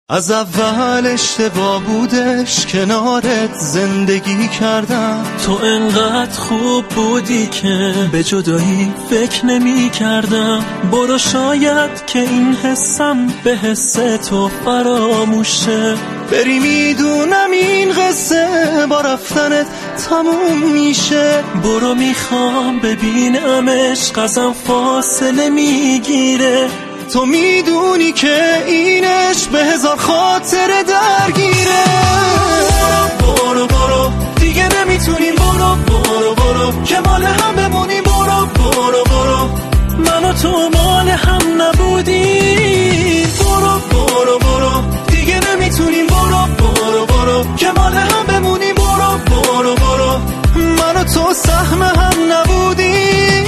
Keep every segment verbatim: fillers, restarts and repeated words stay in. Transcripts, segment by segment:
از اول اشتباه بودش کنارت زندگی کردم. تو انقدر خوب بودی که به جدایی فکر نمی کردم. برو شاید که این حسم به حس تو فراموشه. بری میدونم این قصه با رفتنت تموم میشه. برو میخوام ببینم عشق ازم فاصله میگیره. تو میدونی که این عشق به هزار خاطر درگیره. برو برو دیگه نمیتونیم. برو برو برو که مال هم بمونیم. برو برو برو من و تو مال هم نبودیم. برو برو برو دیگه نمیتونیم. برو برو برو که مال هم بمونیم. برو برو برو من و تو سهم هم نبودیم.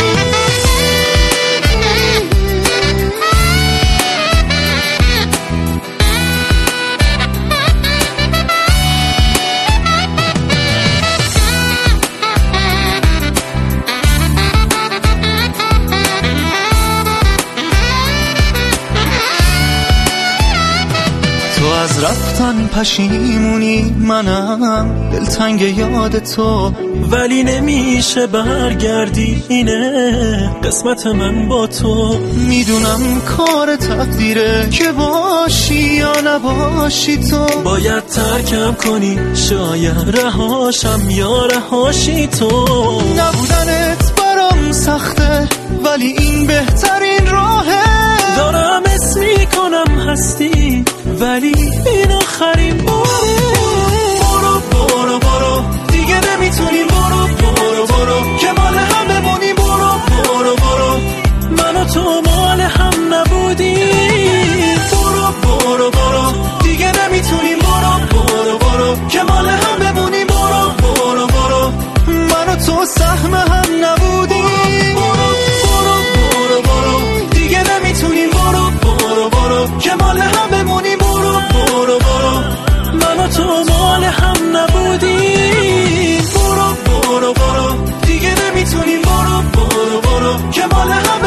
تو از رفتن پشیمونی، منم دلتنگ یاد تو. ولی نمیشه برگردی، اینه قسمت من با تو. میدونم کار تقدیره که باشی یا نباشی. تو باید ترکم کنی، شاید رهاشم یا رهاشی تو. نبودنت برام سخته ولی این بهترین راهه. دارم اسم میکنم هستی ولی این آخرین باره. برو برو برو دیگه نمیتونیم. برو برو برو که مال هم بمونیم. برو برو برو من و تو مال هم نبودیم. برو برو برو دیگه نمیتونیم. برو برو برو که مال هم بمونیم. برو برو برو من و تو سهم هم نبودیم. برو برو برو برو دیگه نمیتونیم. برو برو برو که مال هم بمونیم. برو برو برو من و تو مال هم نبودیم. برو برو برو دیگه نمیتونیم. برو برو برو که مال هم